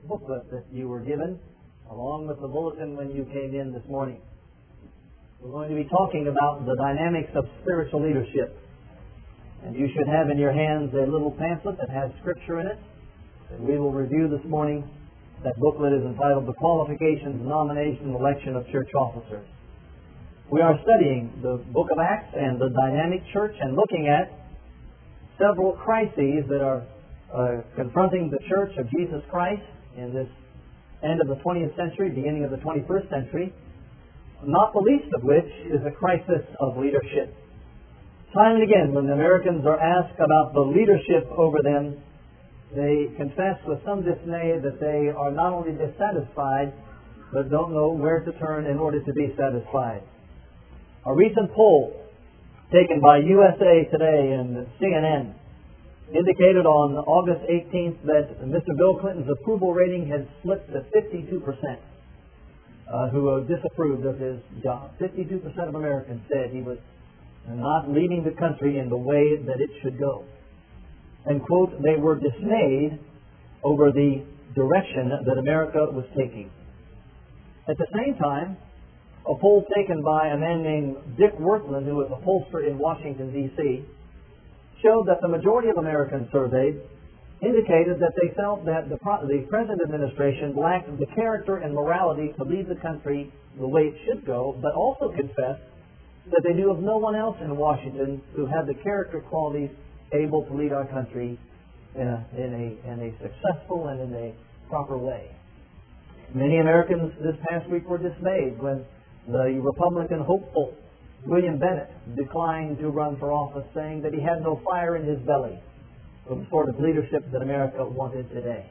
booklet that you were given, along with the bulletin when you came in this morning. We're going to be talking about the dynamics of spiritual leadership. And you should have in your hands a little pamphlet that has scripture in it that we will review this morning. That booklet is entitled The Qualifications, Nomination, and Election of Church Officers. We are studying the book of Acts and the dynamic church and looking at several crises that are confronting the church of Jesus Christ in this end of the 20th century, beginning of the 21st century, not the least of which is a crisis of leadership. Time and again, when the Americans are asked about the leadership over them, they confess with some dismay that they are not only dissatisfied, but don't know where to turn in order to be satisfied. A recent poll taken by USA Today and CNN indicated on August 18th that Mr. Bill Clinton's approval rating had slipped to 52%, who disapproved of his job. 52% of Americans said he was not leading the country in the way that it should go. And, quote, they were dismayed over the direction that America was taking. At the same time, a poll taken by a man named Dick Wertland, who was a pollster in Washington, D.C., showed that the majority of Americans surveyed indicated that they felt that the present administration lacked the character and morality to lead the country the way it should go, but also confessed that they knew of no one else in Washington who had the character qualities able to lead our country in a successful and in a proper way. Many Americans this past week were dismayed when the Republican hopeful William Bennett declined to run for office, saying that he had no fire in his belly for the sort of leadership that America wanted today.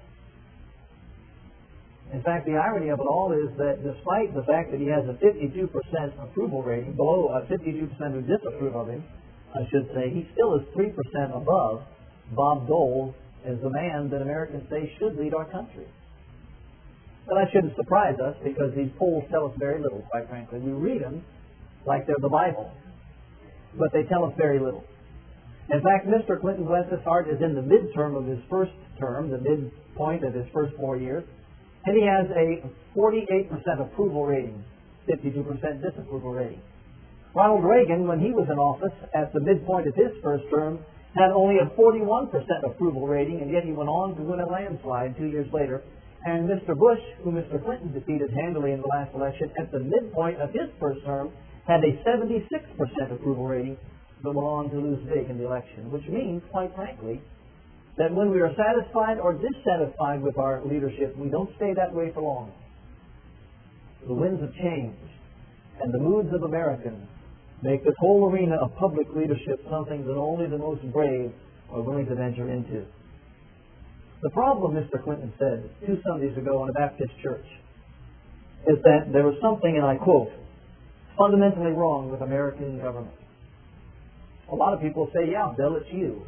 In fact, the irony of it all is that despite the fact that he has a 52% approval rating, below 52% who disapprove of him, I should say, he still is 3% above Bob Dole as the man that Americans say should lead our country. But that shouldn't surprise us because these polls tell us very little, quite frankly. We read them like they're the Bible, but they tell us very little. In fact, Mr. Clinton, bless his heart, is in the midterm of his first term, the midpoint of his first 4 years, and he has a 48% approval rating, 52% disapproval rating. Ronald Reagan, when he was in office at the midpoint of his first term, had only a 41% approval rating, and yet he went on to win a landslide 2 years later. And Mr. Bush, who Mr. Clinton defeated handily in the last election, at the midpoint of his first term, had a 76% approval rating, but went on to lose big in the election, which means, quite frankly, that when we are satisfied or dissatisfied with our leadership, we don't stay that way for long. The winds of change and the moods of Americans make this whole arena of public leadership something that only the most brave are willing to venture into. The problem, Mr. Clinton said 2 Sundays ago in a Baptist church, is that there was something, and I quote, fundamentally wrong with American government. A lot of people say, yeah, Bill, it's you.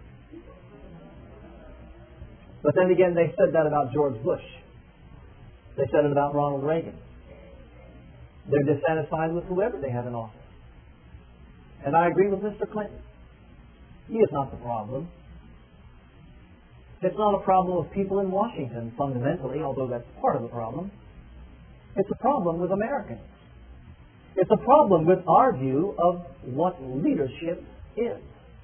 But then again, they said that about George Bush. They said it about Ronald Reagan. They're dissatisfied with whoever they have in office. And I agree with Mr. Clinton. He is not the problem. It's not a problem of people in Washington, fundamentally, although that's part of the problem. It's a problem with Americans. It's a problem with our view of what leadership is.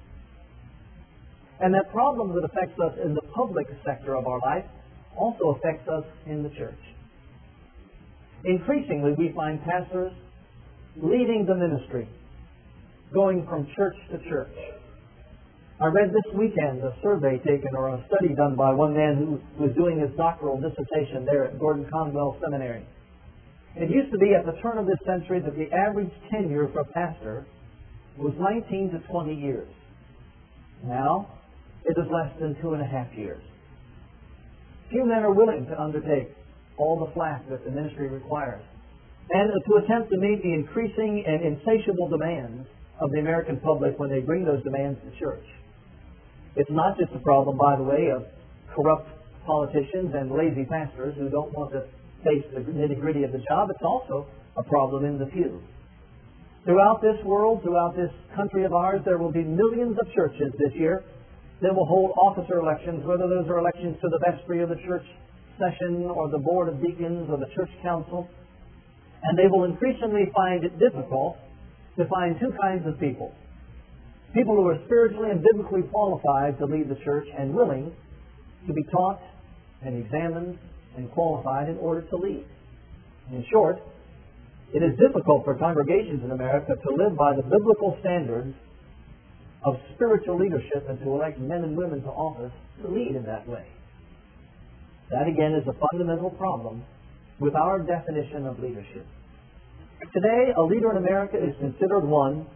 And that problem that affects us in the public sector of our life also affects us in the church. Increasingly, we find pastors leaving the ministry, going from church to church. I read this weekend a survey taken or a study done by one man who was doing his doctoral dissertation there at Gordon Conwell Seminary. It used to be at the turn of this century that the average tenure for a pastor was 19 to 20 years. Now, it is less than 2.5 years. Few men are willing to undertake all the flack that the ministry requires and to attempt to meet the increasing and insatiable demands of the American public when they bring those demands to church. It's not just a problem, by the way, of corrupt politicians and lazy pastors who don't want to face the nitty-gritty of the job. It's also a problem in the pew. Throughout this world, throughout this country of ours, there will be millions of churches this year that will hold officer elections, whether those are elections to the vestry of the church session or the board of deacons or the church council, and they will increasingly find it difficult to find two kinds of people. People who are spiritually and biblically qualified to lead the church and willing to be taught and examined and qualified in order to lead. In short, it is difficult for congregations in America to live by the biblical standards of spiritual leadership and to elect men and women to office to lead in that way. That again is a fundamental problem with our definition of leadership. Today, a leader in America is considered one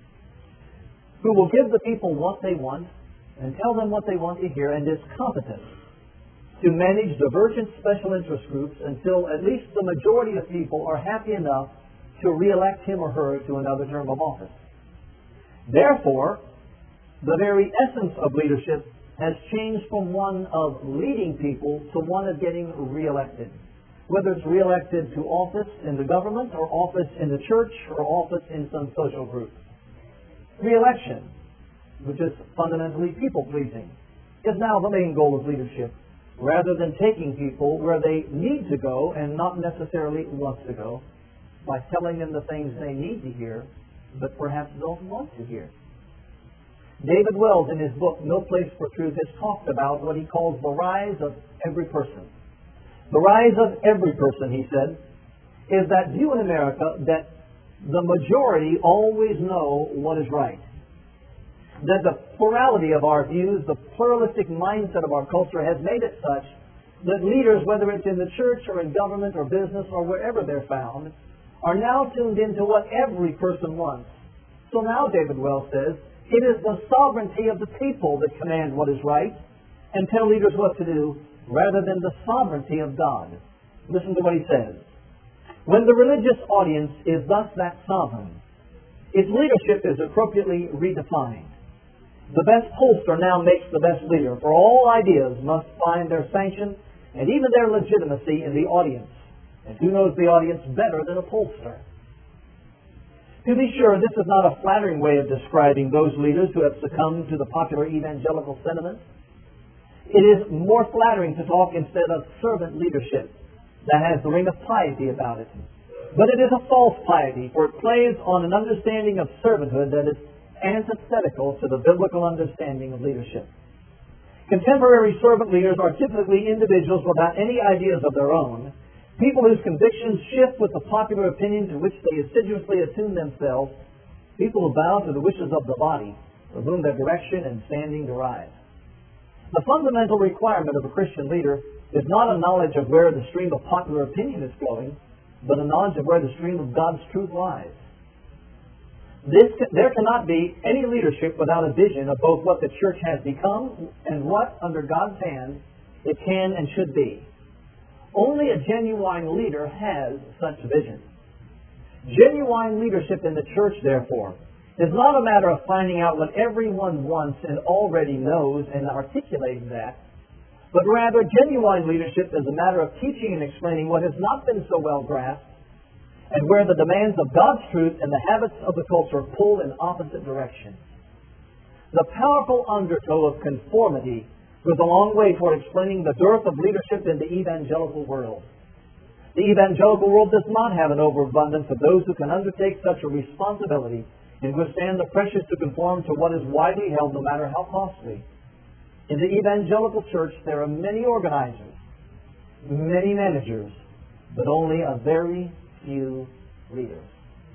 who will give the people what they want and tell them what they want to hear and is competent to manage divergent special interest groups until at least the majority of people are happy enough to re-elect him or her to another term of office. Therefore, the very essence of leadership has changed from one of leading people to one of getting re-elected. Whether it's re-elected to office in the government or office in the church or office in some social group. Re-election, which is fundamentally people-pleasing, is now the main goal of leadership, rather than taking people where they need to go and not necessarily want to go by telling them the things they need to hear, but perhaps don't want to hear. David Wells, in his book, No Place for Truth, has talked about what he calls the rise of every person. The rise of every person, he said, is that view in America that the majority always know what is right. That the plurality of our views, the pluralistic mindset of our culture has made it such that leaders, whether it's in the church or in government or business or wherever they're found, are now tuned into what every person wants. So now, David Wells says, it is the sovereignty of the people that command what is right and tell leaders what to do, rather than the sovereignty of God. Listen to what he says. When the religious audience is thus that sovereign, its leadership is appropriately redefined. The best pollster now makes the best leader, for all ideas must find their sanction and even their legitimacy in the audience. And who knows the audience better than a pollster? To be sure, this is not a flattering way of describing those leaders who have succumbed to the popular evangelical sentiment. It is more flattering to talk instead of servant leadership. That has the ring of piety about it. But it is a false piety, for it plays on an understanding of servanthood that is antithetical to the biblical understanding of leadership. Contemporary servant leaders are typically individuals without any ideas of their own, people whose convictions shift with the popular opinion to which they assiduously attune themselves, people who bow to the wishes of the body, from whom their direction and standing derive. The fundamental requirement of a Christian leader is not a knowledge of where the stream of popular opinion is flowing, but a knowledge of where the stream of God's truth lies. There cannot be any leadership without a vision of both what the church has become and what, under God's hand, it can and should be. Only a genuine leader has such vision. Genuine leadership in the church, therefore, is not a matter of finding out what everyone wants and already knows and articulating that, but rather genuine leadership is a matter of teaching and explaining what has not been so well grasped and where the demands of God's truth and the habits of the culture pull in opposite directions. The powerful undertow of conformity goes a long way toward explaining the dearth of leadership in the evangelical world. The evangelical world does not have an overabundance of those who can undertake such a responsibility and withstand the pressure to conform to what is widely held, no matter how costly. In the evangelical church, there are many organizers, many managers, but only a very few leaders.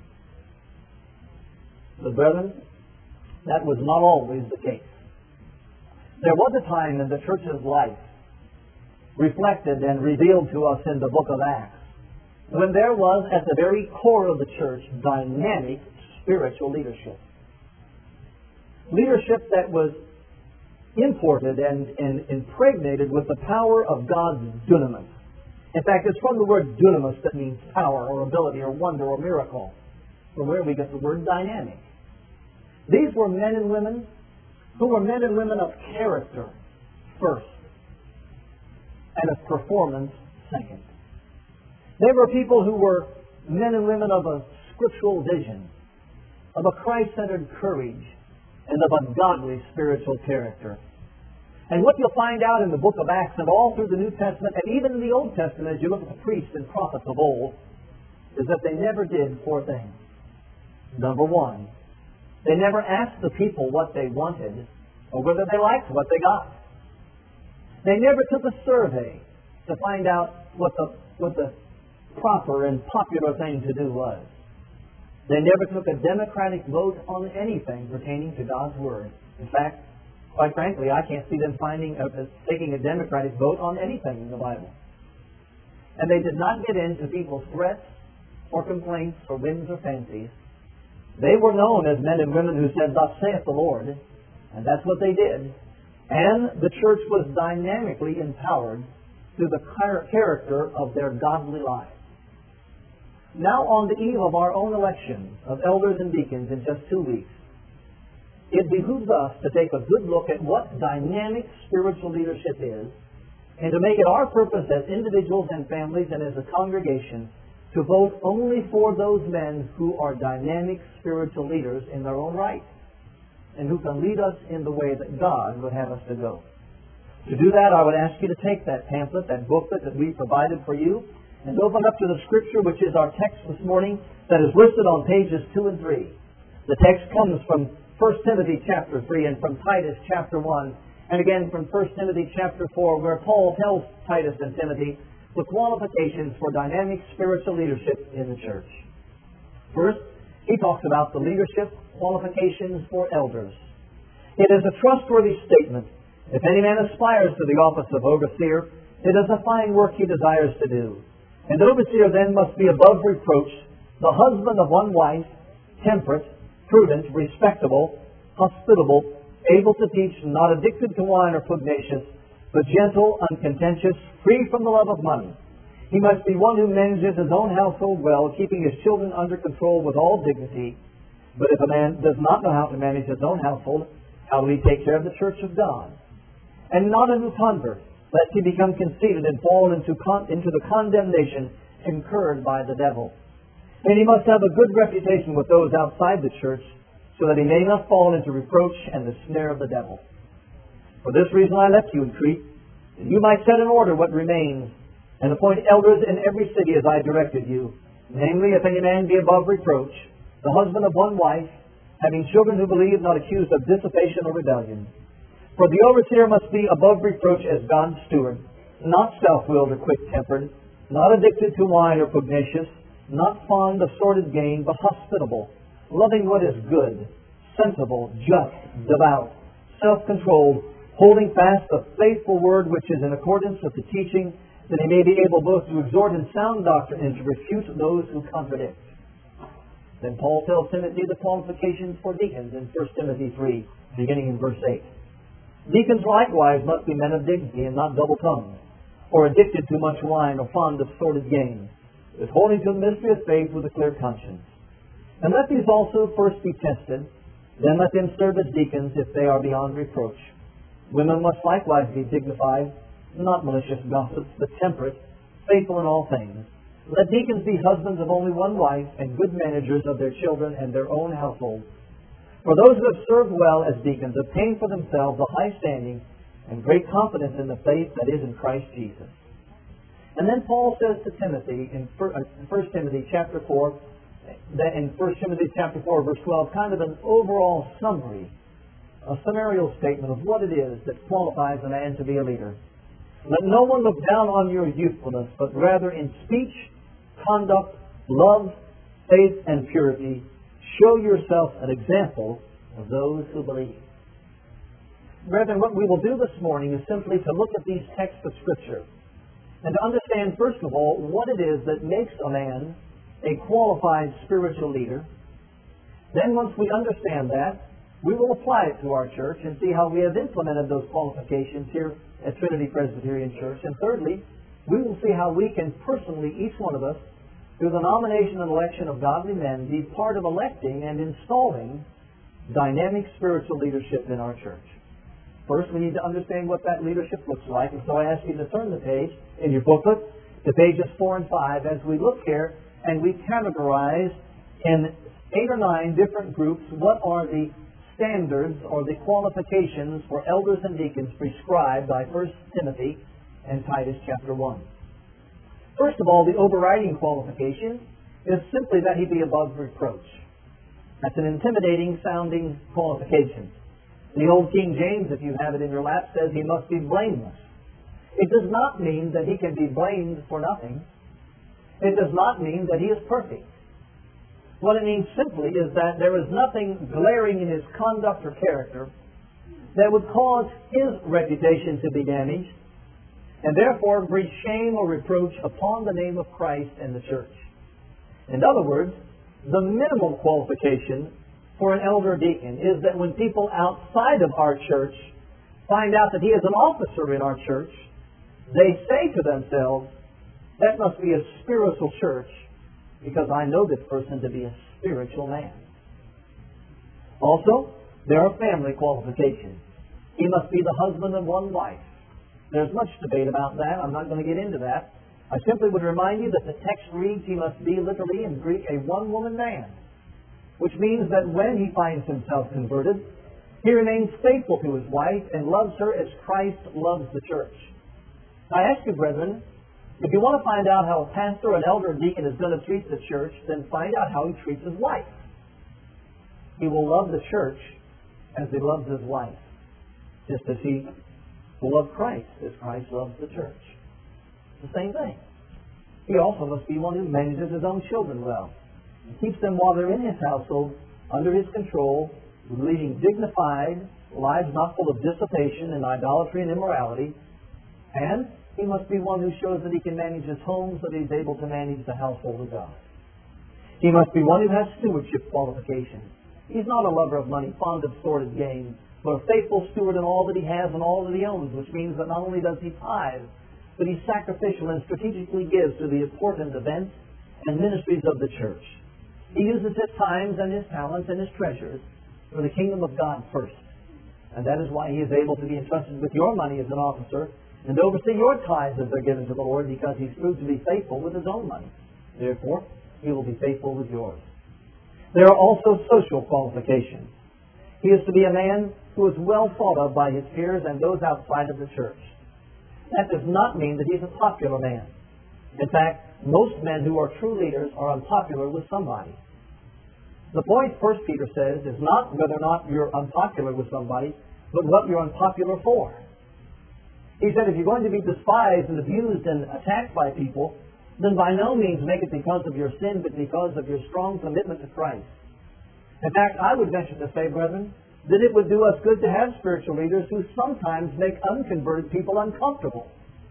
But brethren, that was not always the case. There was a time in the church's life, reflected and revealed to us in the book of Acts, when there was at the very core of the church dynamic spiritual leadership. Leadership that was imported and impregnated with the power of God's dunamis. In fact, it's from the word dunamis that means power or ability or wonder or miracle, from where we get the word dynamic. These were men and women who were men and women of character first and of performance second. They were people who were men and women of a scriptural vision, of a Christ-centered courage, and of a godly spiritual character. And what you'll find out in the book of Acts and all through the New Testament and even in the Old Testament as you look at the priests and prophets of old is that they never did four things. Number one, they never asked the people what they wanted or whether they liked what they got. They never took a survey to find out what the proper and popular thing to do was. They never took a democratic vote on anything pertaining to God's Word. In fact, quite frankly, I can't see them taking a democratic vote on anything in the Bible. And they did not get into people's threats or complaints or whims or fancies. They were known as men and women who said, "Thus saith the Lord," and that's what they did. And the church was dynamically empowered through the character of their godly lives. Now, on the eve of our own election of elders and deacons in just 2 weeks, it behooves us to take a good look at what dynamic spiritual leadership is and to make it our purpose as individuals and families and as a congregation to vote only for those men who are dynamic spiritual leaders in their own right and who can lead us in the way that God would have us to go. To do that, I would ask you to take that pamphlet, that booklet that we provided for you, and open up to the Scripture, which is our text this morning, that is listed on pages 2 and 3. The text comes from 1 Timothy chapter 3 and from Titus chapter 1, and again from 1 Timothy chapter 4, where Paul tells Titus and Timothy the qualifications for dynamic spiritual leadership in the church. First, he talks about the leadership qualifications for elders. It is a trustworthy statement. If any man aspires to the office of overseer, it is a fine work he desires to do. And the overseer then must be above reproach, the husband of one wife, temperate, prudent, respectable, hospitable, able to teach, not addicted to wine or pugnacious, but gentle, uncontentious, free from the love of money. He must be one who manages his own household well, keeping his children under control with all dignity. But if a man does not know how to manage his own household, how will he take care of the church of God? And not a new convert, lest he become conceited and fall into the condemnation incurred by the devil. And he must have a good reputation with those outside the church, so that he may not fall into reproach and the snare of the devil. For this reason I left you in Crete, that you might set in order what remains, and appoint elders in every city as I directed you. Namely, if any man be above reproach, the husband of one wife, having children who believe, not accused of dissipation or rebellion. For the overseer must be above reproach as God's steward, not self-willed or quick-tempered, not addicted to wine or pugnacious, not fond of sordid gain, but hospitable, loving what is good, sensible, just, devout, self-controlled, holding fast the faithful word which is in accordance with the teaching, that he may be able both to exhort in sound doctrine and to refute those who contradict. Then Paul tells Timothy the qualifications for deacons in 1 Timothy 3, beginning in verse 8. Deacons likewise must be men of dignity and not double-tongued, or addicted to much wine or fond of sordid gain, but holding to the mystery of faith with a clear conscience. And let these also first be tested, then let them serve as deacons if they are beyond reproach. Women must likewise be dignified, not malicious gossips, but temperate, faithful in all things. Let deacons be husbands of only one wife and good managers of their children and their own household. For those who have served well as deacons obtain for themselves a high standing and great confidence in the faith that is in Christ Jesus. And then Paul says to Timothy in 1 Timothy chapter 4, in 1 Timothy chapter 4, verse 12, kind of an overall summary, a summarial statement of what it is that qualifies a man to be a leader. Let no one look down on your youthfulness, but rather in speech, conduct, love, faith, and purity, show yourself an example of those who believe. Brethren, what we will do this morning is simply to look at these texts of Scripture and to understand, first of all, what it is that makes a man a qualified spiritual leader. Then once we understand that, we will apply it to our church and see how we have implemented those qualifications here at Trinity Presbyterian Church. And thirdly, we will see how we can personally, each one of us, through the nomination and election of godly men, be part of electing and installing dynamic spiritual leadership in our church. First, we need to understand what that leadership looks like. And so I ask you to turn the page in your booklet to pages 4 and 5 as we look here and we categorize in 8 or 9 different groups what are the standards or the qualifications for elders and deacons prescribed by 1 Timothy and Titus chapter 1. First of all, the overriding qualification is simply that he be above reproach. That's an intimidating sounding qualification. The old King James, if you have it in your lap, says he must be blameless. It does not mean that he can be blamed for nothing. It does not mean that he is perfect. What it means simply is that there is nothing glaring in his conduct or character that would cause his reputation to be damaged and therefore bring shame or reproach upon the name of Christ and the church. In other words, the minimum qualification for an elder deacon is that when people outside of our church find out that he is an officer in our church, they say to themselves, that must be a spiritual church because I know this person to be a spiritual man. Also, there are family qualifications. He must be the husband of one wife. There's much debate about that. I'm not going to get into that. I simply would remind you that the text reads he must be literally in Greek a one-woman man, which means that when he finds himself converted, he remains faithful to his wife and loves her as Christ loves the church. I ask you, brethren, if you want to find out how a pastor, an elder, or deacon is going to treat the church, then find out how he treats his wife. He will love the church as he loves his wife, just as he will love Christ as Christ loves the church. It's the same thing. He also must be one who manages his own children well and keeps them while they're in his household under his control, leading dignified lives not full of dissipation and idolatry and immorality. And he must be one who shows that he can manage his home so that he's able to manage the household of God. He must be one who has stewardship qualifications. He's not a lover of money, fond of sordid gain, but a faithful steward in all that he has and all that he owns, which means that not only does he tithe, but he sacrificial and strategically gives to the important events and ministries of the church. He uses his times and his talents and his treasures for the kingdom of God first. And that is why he is able to be entrusted with your money as an officer and to oversee your tithes as they're given to the Lord, because he's proved to be faithful with his own money. Therefore, he will be faithful with yours. There are also social qualifications. He is to be a man who is well thought of by his peers and those outside of the church. That does not mean that he's a popular man. In fact, most men who are true leaders are unpopular with somebody. The point, 1 Peter says, is not whether or not you're unpopular with somebody, but what you're unpopular for. He said, if you're going to be despised and abused and attacked by people, then by no means make it because of your sin, but because of your strong commitment to Christ. In fact, I would venture to say, brethren, that it would do us good to have spiritual leaders who sometimes make unconverted people uncomfortable.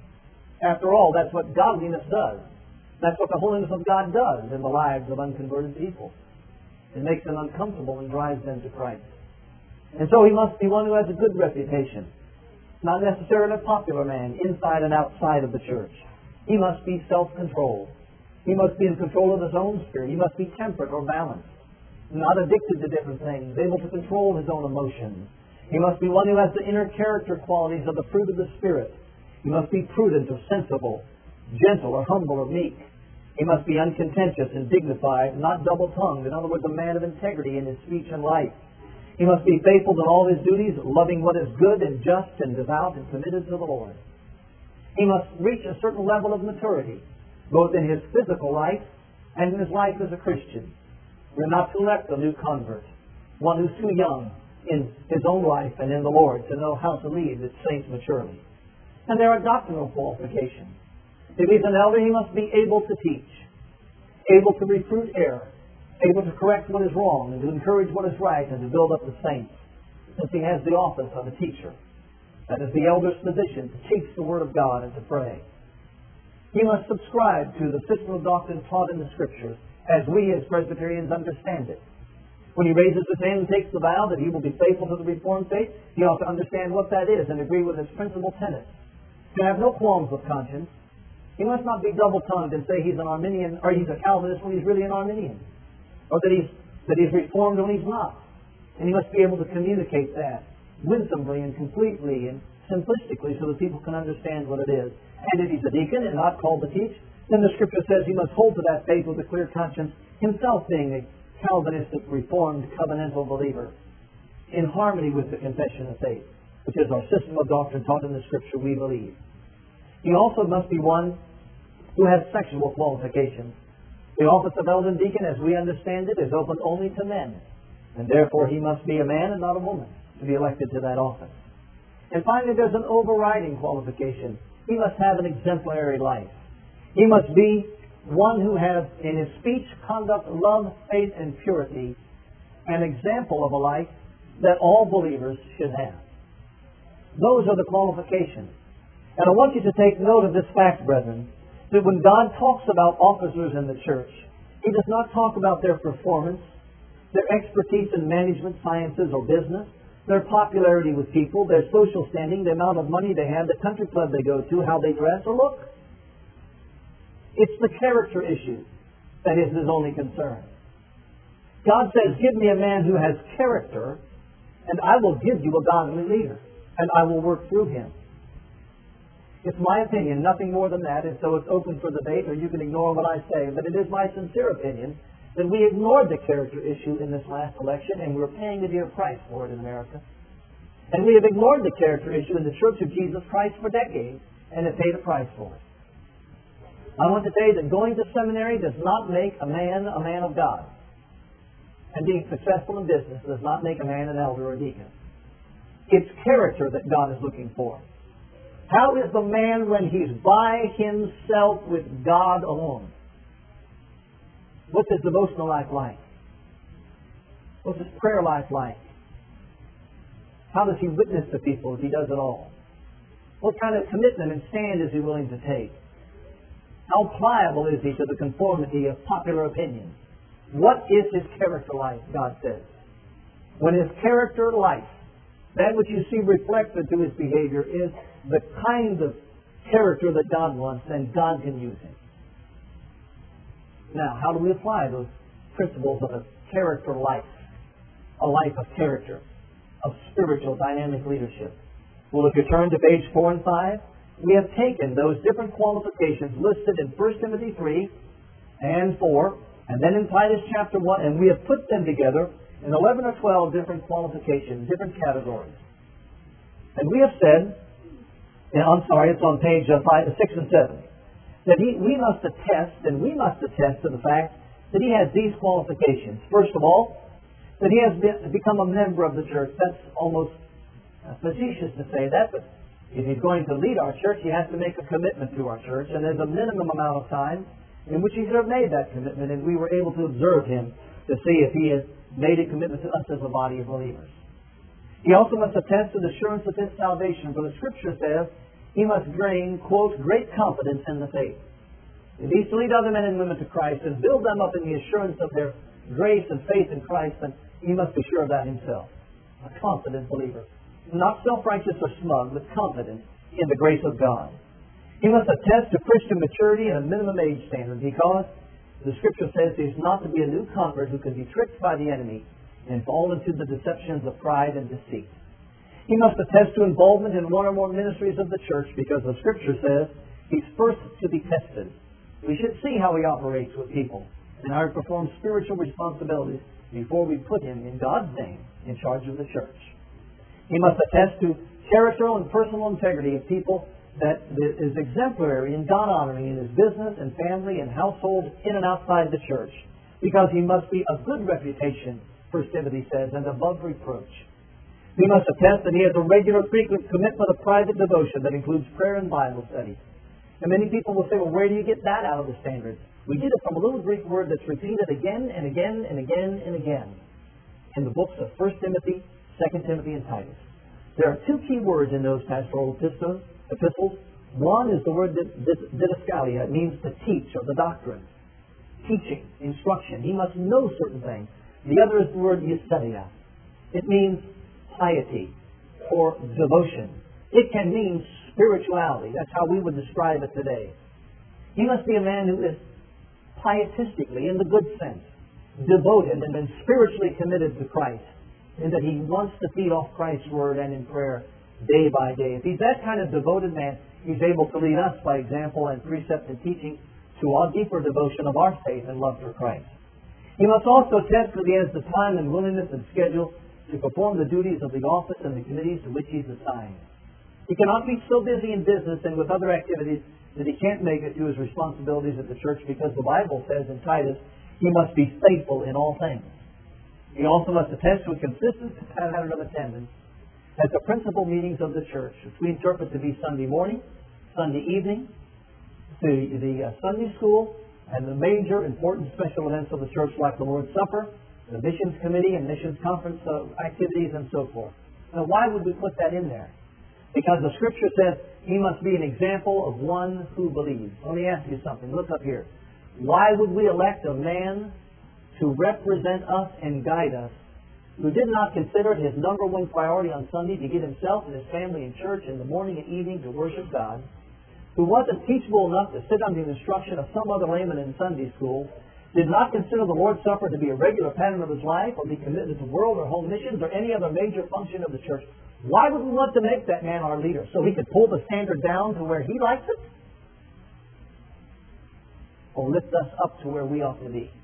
After all, that's what godliness does. That's what the holiness of God does in the lives of unconverted people. It makes them uncomfortable and drives them to Christ. And so he must be one who has a good reputation. Not necessarily a popular man, inside and outside of the church. He must be self-controlled. He must be in control of his own spirit. He must be temperate or balanced. Not addicted to different things. Able to control his own emotions. He must be one who has the inner character qualities of the fruit of the Spirit. He must be prudent or sensible, gentle or humble or meek. He must be uncontentious and dignified, not double-tongued. In other words, a man of integrity in his speech and life. He must be faithful in all his duties, loving what is good and just and devout and committed to the Lord. He must reach a certain level of maturity, both in his physical life and in his life as a Christian. We're not to elect a new convert, one who's too young in his own life and in the Lord to know how to lead its saints maturely. And there are doctrinal qualifications. If he's an elder, he must be able to teach, able to refute error, able to correct what is wrong and to encourage what is right and to build up the saints, since he has the office of a teacher. That is the elder's position, to teach the Word of God and to pray. He must subscribe to the system of doctrine taught in the Scriptures, as we as Presbyterians understand it. When he raises his hand and takes the vow that he will be faithful to the Reformed faith, he ought to understand what that is and agree with its principal tenets. To have no qualms of conscience. He must not be double-tongued and say he's an Arminian or he's a Calvinist when he's really an Arminian, or that he's Reformed when he's not. And he must be able to communicate that winsomely and completely and simplistically so that people can understand what it is. And if he's a deacon and not called to teach, then the Scripture says he must hold to that faith with a clear conscience, himself being a Calvinistic, Reformed, covenantal believer. in harmony with the confession of faith, which is our system of doctrine taught in the Scripture we believe. He also must be one who has sexual qualifications. The office of elder and deacon, as we understand it, is open only to men, and therefore he must be a man and not a woman to be elected to that office. And finally, there's an overriding qualification. He must have an exemplary life. He must be one who has, in his speech, conduct, love, faith, and purity, an example of a life that all believers should have. Those are the qualifications. And I want you to take note of this fact, brethren, that when God talks about officers in the church, He does not talk about their performance, their expertise in management, sciences, or business, their popularity with people, their social standing, the amount of money they have, the country club they go to, how they dress or look. It's the character issue that is His only concern. God says, give me a man who has character, and I will give you a godly leader, and I will work through him. It's my opinion, nothing more than that, and so it's open for debate, or you can ignore what I say, but it is my sincere opinion that we ignored the character issue in this last election, and we're paying a dear price for it in America. And we have ignored the character issue in the Church of Jesus Christ for decades, and have paid a price for it. I want to say that going to seminary does not make a man of God. And being successful in business does not make a man an elder or a deacon. It's character that God is looking for. How is the man when he's by himself with God alone? What's his devotional life like? What's his prayer life like? How does he witness to people if he does it all? What kind of commitment and stand is he willing to take? How pliable is he to the conformity of popular opinion? What is his character like, God says? When his character life, that which you see reflected through his behavior, is the kind of character that God wants, then God can use him. Now, how do we apply those principles of a character life? A life of character, of spiritual dynamic leadership. Well, if you turn to page 4 and 5, we have taken those different qualifications listed in 1 Timothy 3 and 4, and then in Titus chapter 1, and we have put them together in 11 or 12 different qualifications, different categories. And we have said, it's on page 5, 6 and 7, that we must attest to the fact that he has these qualifications. First of all, that he has become a member of the church. That's almost facetious to say that, but if he's going to lead our church, he has to make a commitment to our church, and there's a minimum amount of time in which he should have made that commitment, and we were able to observe him to see if he has made a commitment to us as a body of believers. He also must attest to the assurance of his salvation, for the Scripture says he must gain, quote, great confidence in the faith. If he's to lead other men and women to Christ and build them up in the assurance of their grace and faith in Christ, then he must be sure of that himself. A confident believer. Not self-righteous or smug, but confident in the grace of God. He must attest to Christian maturity and a minimum age standard, because the Scripture says he's not to be a new convert who can be tricked by the enemy and fall into the deceptions of pride and deceit. He must attest to involvement in one or more ministries of the church, because the Scripture says he's first to be tested. We should see how he operates with people and how he performs spiritual responsibilities before we put him in God's name in charge of the church. He must attest to character and personal integrity of people that is exemplary and God-honoring in his business and family and household in and outside the church, because he must be of good reputation, 1 Timothy says, and above reproach. He must attest that he has a regular, frequent commitment of private devotion that includes prayer and Bible study. And many people will say, well, where do you get that out of the standards? We get it from a little Greek word that's repeated again and again and again and again in the books of 1 Timothy, 2 Timothy, and Titus. There are two key words in those pastoral epistles. One is the word didaskalia. It means to teach, or the doctrine. Teaching, instruction. He must know certain things. The other is the word eusebeia. It means piety or devotion. It can mean spirituality. That's how we would describe it today. He must be a man who is pietistically, in the good sense, devoted and then spiritually committed to Christ, and that he wants to feed off Christ's Word and in prayer day by day. If he's that kind of devoted man, he's able to lead us by example and precept and teaching to our deeper devotion of our faith and love for Christ. He must also test that he has the time and willingness and schedule to perform the duties of the office and the committees to which he's assigned. He cannot be so busy in business and with other activities that he can't make it to his responsibilities at the church, because the Bible says in Titus, he must be faithful in all things. He also must attest to a consistent pattern of attendance at the principal meetings of the church, which we interpret to be Sunday morning, Sunday evening, the Sunday school, and the major important special events of the church like the Lord's Supper, the missions committee and missions conference activities, and so forth. Now, why would we put that in there? Because the Scripture says he must be an example of one who believes. Let me ask you something. Look up here. Why would we elect a man to represent us and guide us who did not consider it his number one priority on Sunday to get himself and his family in church in the morning and evening to worship God, who wasn't teachable enough to sit under the instruction of some other layman in Sunday school, did not consider the Lord's Supper to be a regular pattern of his life, or be committed to world or home missions or any other major function of the church? Why would we want to make that man our leader? So he could pull the standard down to where he likes it? Or lift us up to where we ought to be?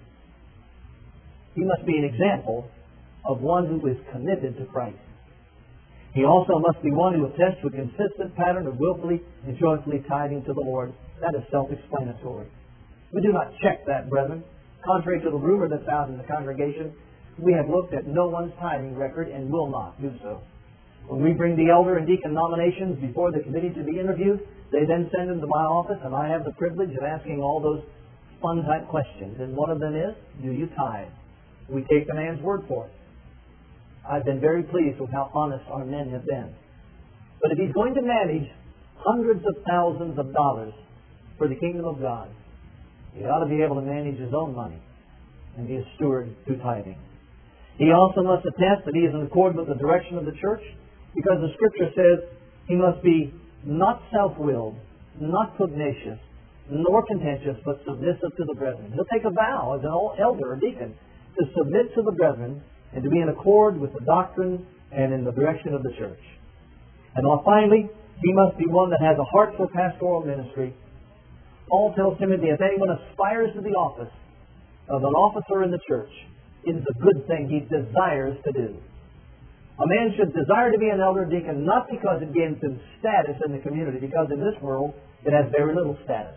He must be an example of one who is committed to Christ. He also must be one who attests to a consistent pattern of willfully and joyfully tithing to the Lord. That is self-explanatory. We do not check that, brethren. Contrary to the rumor that's out in the congregation, we have looked at no one's tithing record and will not do so. When we bring the elder and deacon nominations before the committee to be interviewed, they then send them to my office, and I have the privilege of asking all those fun-type questions. And one of them is, do you tithe? We take the man's word for it. I've been very pleased with how honest our men have been. But if he's going to manage hundreds of thousands of dollars for the kingdom of God, he ought to be able to manage his own money and be a steward through tithing. He also must attest that he is in accord with the direction of the church, because the Scripture says he must be not self-willed, not pugnacious, nor contentious, but submissive to the brethren. He'll take a vow as an elder or deacon to submit to the brethren and to be in accord with the doctrine and in the direction of the church. And finally, he must be one that has a heart for pastoral ministry. Paul tells Timothy, if anyone aspires to the office of an officer in the church, it is a good thing he desires to do. A man should desire to be an elder deacon not because it gains him status in the community, because in this world it has very little status,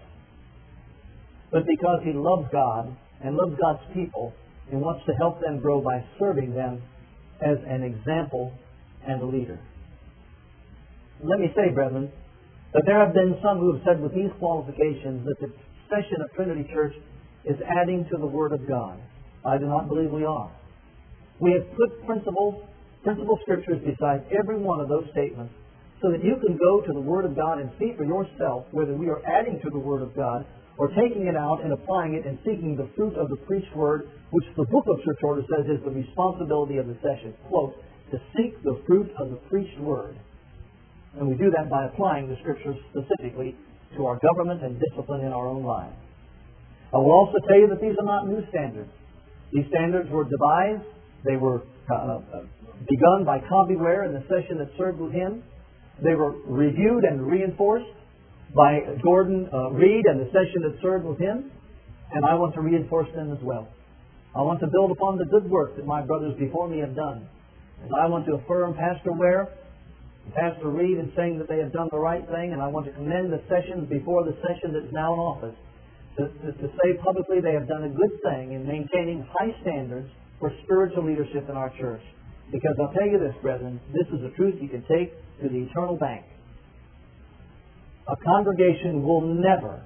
but because he loves God and loves God's people and wants to help them grow by serving them as an example and a leader. Let me say, brethren, that there have been some who have said with these qualifications that the session of Trinity Church is adding to the Word of God. I do not believe we are. We have put principal scriptures beside every one of those statements so that you can go to the Word of God and see for yourself whether we are adding to the Word of God or taking it out and applying it and seeking the fruit of the preached Word, which the book of Church Order says is the responsibility of the session. Quote, to seek the fruit of the preached Word. And we do that by applying the Scriptures specifically to our government and discipline in our own lives. I will also tell you that these are not new standards. These standards were devised. They were begun by Cobb Ware in the session that served with him. They were reviewed and reinforced by Gordon Reed and the session that served with him. And I want to reinforce them as well. I want to build upon the good work that my brothers before me have done. And I want to affirm Pastor Ware and Pastor Reed in saying that they have done the right thing. And I want to commend the sessions before the session that is now in office to say publicly they have done a good thing in maintaining high standards for spiritual leadership in our church. Because I'll tell you this, brethren, this is a truth you can take to the eternal bank. A congregation will never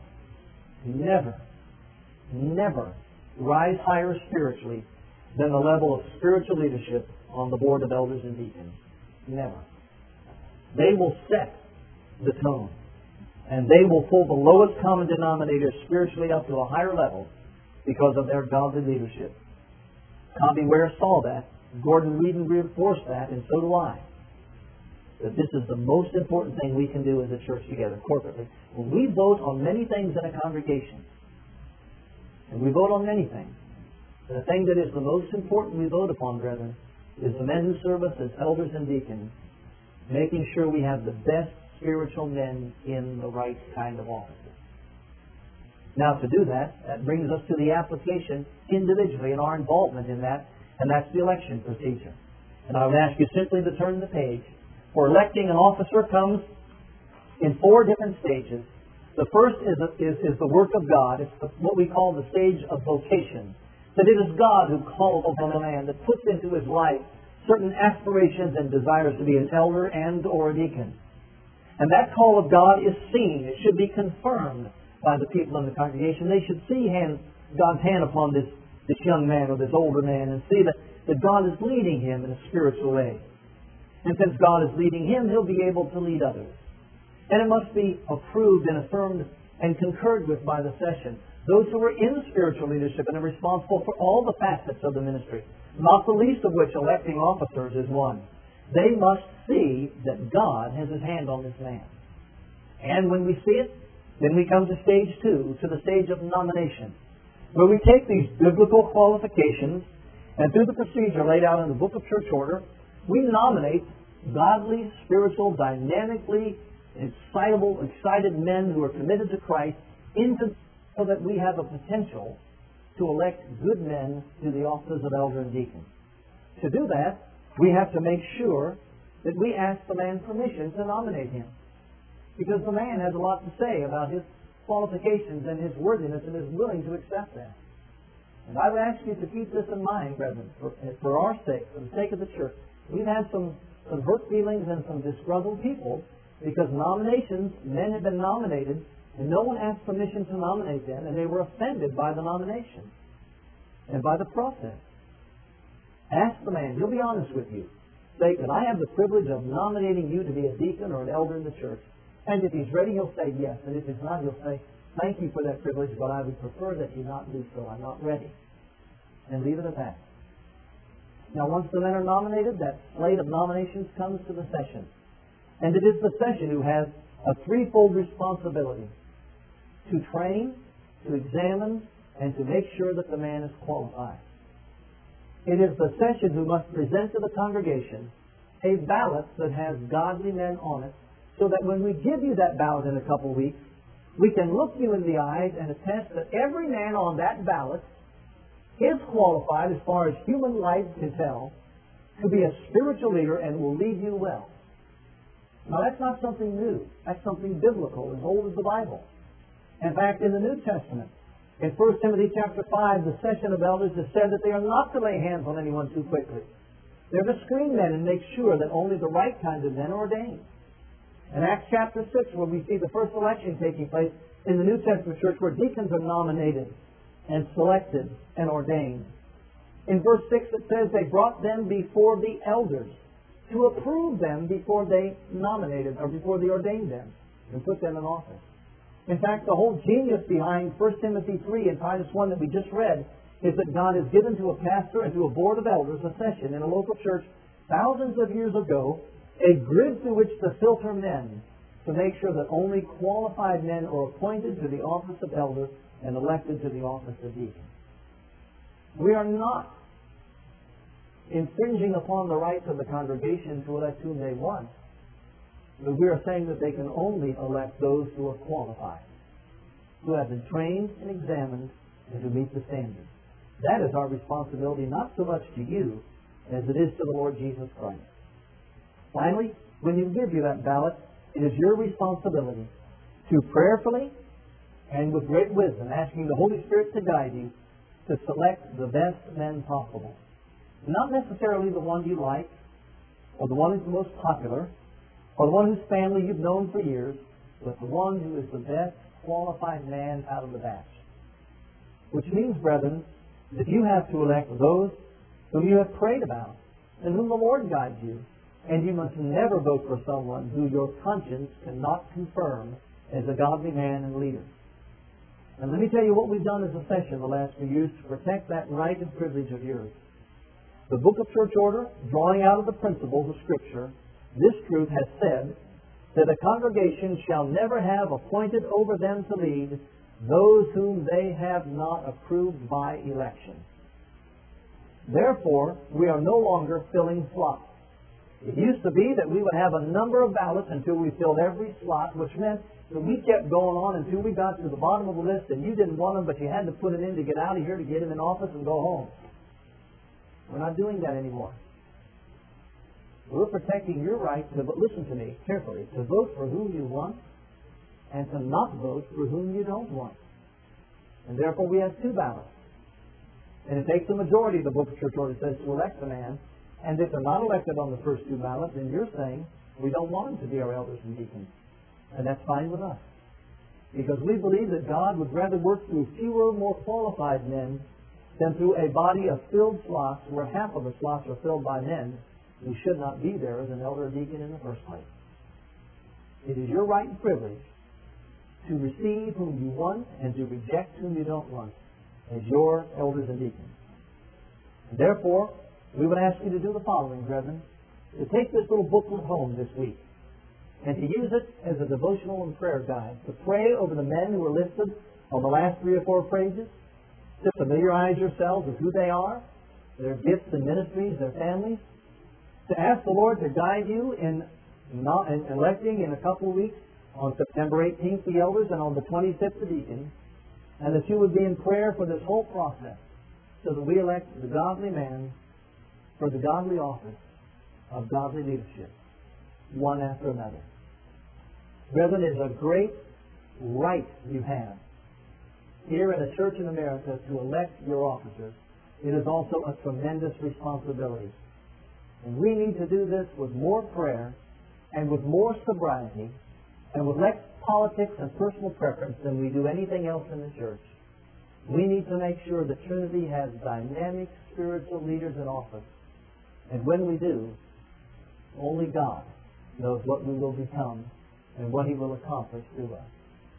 rise higher spiritually than the level of spiritual leadership on the board of elders and deacons. Never. They will set the tone. And they will pull the lowest common denominator spiritually up to a higher level because of their godly leadership. Cobb Ware saw that. Gordon Reed reinforced that, and so do I. That this is the most important thing we can do as a church together, corporately. When we vote on many things in a congregation, and we vote on many things, the thing that is the most important we vote upon, brethren, is the men who serve us as elders and deacons, making sure we have the best spiritual men in the right kind of offices. Now, to do that, that brings us to the application individually and our involvement in that, and that's the election procedure. And I would ask you simply to turn the page. For electing an officer comes in 4 different stages. The first is the work of God. It's what we call the stage of vocation. That it is God who calls upon a man, that puts into his life certain aspirations and desires to be an elder and or a deacon. And that call of God is seen. It should be confirmed by the people in the congregation. They should see God's hand upon this young man or this older man and see that God is leading him in a spiritual way. And since God is leading him, he'll be able to lead others. And it must be approved and affirmed and concurred with by the session. Those who are in spiritual leadership and are responsible for all the facets of the ministry, not the least of which electing officers is one. They must see that God has His hand on this man. And when we see it, then we come to stage 2, to the stage of nomination, where we take these biblical qualifications and through the procedure laid out in the Book of Church Order, we nominate godly, spiritual, dynamically excited men who are committed to Christ so that we have a potential to elect good men to the offices of elder and deacon. To do that, we have to make sure that we ask the man permission to nominate him. Because the man has a lot to say about his qualifications and his worthiness and is willing to accept that. And I would ask you to keep this in mind, brethren, for our sake, for the sake of the church. We've had some hurt feelings and some disgruntled people because nominations, men have been nominated, and no one asked permission to nominate them, and they were offended by the nomination and by the process. Ask the man. He'll be honest with you. Say, can I have the privilege of nominating you to be a deacon or an elder in the church? And if he's ready, he'll say yes. And if he's not, he'll say, thank you for that privilege, but I would prefer that you not do so. I'm not ready. And leave it at that. Now, once the men are nominated, that slate of nominations comes to the session. And it is the session who has a threefold responsibility: to train, to examine, and to make sure that the man is qualified. It is the session who must present to the congregation a ballot that has godly men on it, so that when we give you that ballot in a couple weeks, we can look you in the eyes and attest that every man on that ballot is qualified, as far as human life can tell, to be a spiritual leader and will lead you well. Now, that's not something new. That's something biblical, as old as the Bible. In fact, in the New Testament, in 1 Timothy chapter 5, the session of elders has said that they are not to lay hands on anyone too quickly. They're to screen men and make sure that only the right kinds of men are ordained. In Acts chapter 6, where we see the first election taking place in the New Testament church, where deacons are nominated and selected and ordained. In verse 6 it says they brought them before the elders to approve them before they nominated or before they ordained them and put them in office. In fact, the whole genius behind 1 Timothy 3 and Titus 1 that we just read is that God has given to a pastor and to a board of elders a session in a local church thousands of years ago, a grid through which to filter men to make sure that only qualified men are appointed to the office of elder and elected to the office of deacon. We are not infringing upon the rights of the congregation to elect whom they want, but we are saying that they can only elect those who are qualified, who have been trained and examined, and who meet the standard. That is our responsibility, not so much to you as it is to the Lord Jesus Christ. Finally, when you give you that ballot, it is your responsibility to prayerfully and with great wisdom, asking the Holy Spirit to guide you, to select the best men possible. Not necessarily the one you like, or the one who's the most popular, or the one whose family you've known for years, but the one who is the best qualified man out of the batch. Which means, brethren, that you have to elect those whom you have prayed about and whom the Lord guides you. And you must never vote for someone who your conscience cannot confirm as a godly man and leader. And let me tell you what we've done as a session the last few years to protect that right and privilege of yours. The Book of Church Order, drawing out of the principles of Scripture, this truth has said that a congregation shall never have appointed over them to lead those whom they have not approved by election. Therefore, we are no longer filling slots. It used to be that we would have a number of ballots until we filled every slot, which meant that we kept going on until we got to the bottom of the list and you didn't want them, but you had to put them in to get out of here, to get them in office and go home. We're not doing that anymore. We're protecting your right to, but listen to me carefully, to vote for whom you want and to not vote for whom you don't want. And therefore we have two ballots. And it takes the majority of the book of church order says to elect a man. And if they're not elected on the first two ballots, then you're saying we don't want them to be our elders and deacons. And that's fine with us. Because we believe that God would rather work through fewer, more qualified men than through a body of filled slots where half of the slots are filled by men who should not be there as an elder or deacon in the first place. It is your right and privilege to receive whom you want and to reject whom you don't want as your elders and deacons. And therefore, we would ask you to do the following, brethren, to take this little booklet home this week and to use it as a devotional and prayer guide, to pray over the men who are listed on the last 3 or 4 phrases, to familiarize yourselves with who they are, their gifts and ministries, their families, to ask the Lord to guide you in electing in a couple of weeks on September 18th the elders and on the 25th the deacons, and that you would be in prayer for this whole process so that we elect the godly man for the godly office of godly leadership, one after another. Brethren, it is a great right you have here in a church in America to elect your officers. It is also a tremendous responsibility. And we need to do this with more prayer and with more sobriety and with less politics and personal preference than we do anything else in the church. We need to make sure that Trinity has dynamic spiritual leaders in office. And when we do, only God knows what we will become and what He will accomplish through us.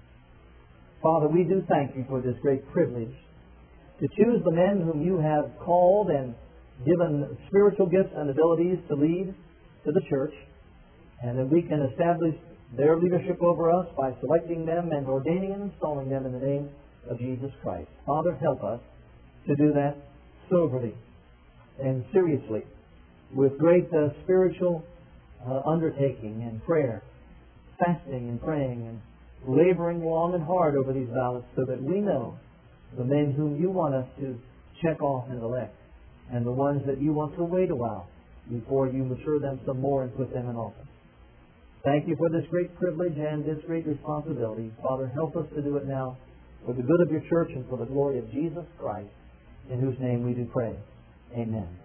Father, we do thank You for this great privilege to choose the men whom You have called and given spiritual gifts and abilities to lead to the church, and that we can establish their leadership over us by selecting them and ordaining and installing them in the name of Jesus Christ. Father, help us to do that soberly and seriously, with great spiritual undertaking and prayer, fasting and praying and laboring long and hard over these ballots so that we know the men whom You want us to check off and elect and the ones that You want to wait a while before You mature them some more and put them in office. Thank You for this great privilege and this great responsibility. Father, help us to do it now for the good of Your church and for the glory of Jesus Christ, in whose name we do pray. Amen.